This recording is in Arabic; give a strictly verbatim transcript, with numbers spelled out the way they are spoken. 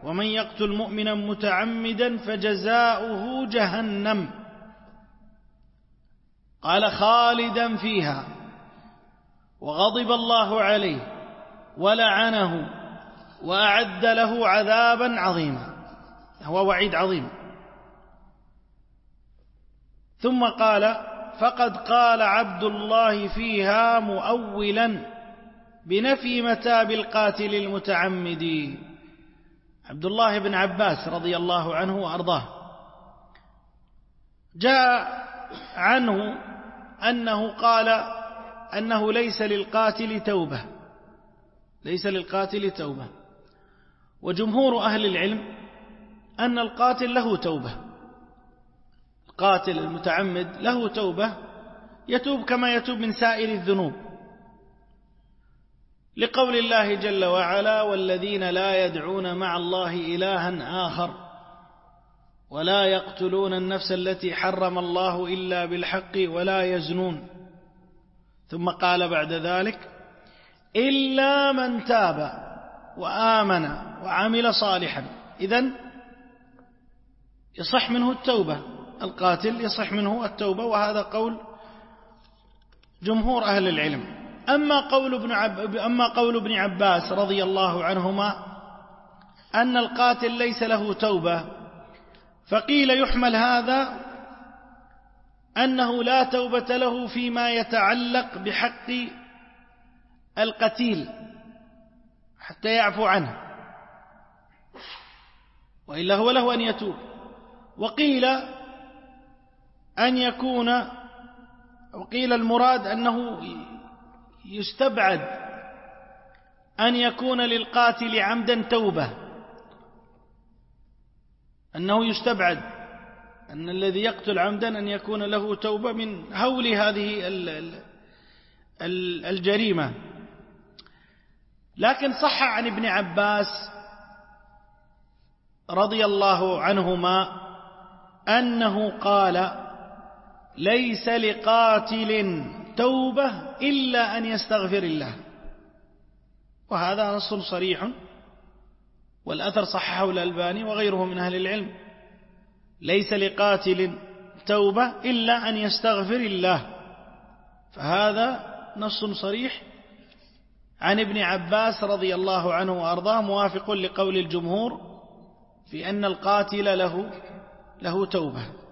ومن يقتل مؤمنا متعمدا فجزاؤه جهنم قال خالدا فيها وغضب الله عليه ولعنه وأعد له عذابا عظيما. هو وعيد عظيم. ثم قال فقد قال عبد الله فيها مؤولا بنفي متاب القاتل المتعمد. عبد الله بن عباس رضي الله عنه وأرضاه جاء عنه أنه قال أنه ليس للقاتل توبة، ليس للقاتل توبة، وجمهور أهل العلم أن القاتل له توبة، القاتل المتعمد له توبة يتوب كما يتوب من سائر الذنوب، لقول الله جل وعلا والذين لا يدعون مع الله إلها آخر ولا يقتلون النفس التي حرم الله إلا بالحق ولا يزنون. ثم قال بعد ذلك إلا من تاب وآمن وعمل صالحا. إذن يصح منه التوبة، القاتل يصح منه التوبة، وهذا قول جمهور أهل العلم. أما قول ابن عب... أما قول ابن عباس رضي الله عنهما أن القاتل ليس له توبة، فقيل يحمل هذا أنه لا توبة له فيما يتعلق بحق القتيل حتى يعفو عنه، وإلا هو له أن يتوب. وقيل أن يكون وقيل المراد أنه يستبعد أن يكون للقاتل عمدا توبة، أنه يستبعد أن الذي يقتل عمدا أن يكون له توبة من هول هذه الجريمة. لكن صح عن ابن عباس رضي الله عنهما أنه قال ليس لقاتل توبة إلا أن يستغفر الله، وهذا نص صريح، والأثر صححه الألباني وغيره من أهل العلم. ليس لقاتل توبة إلا أن يستغفر الله، فهذا نص صريح عن ابن عباس رضي الله عنه وأرضاه، موافق لقول الجمهور في أن القاتل له له توبة.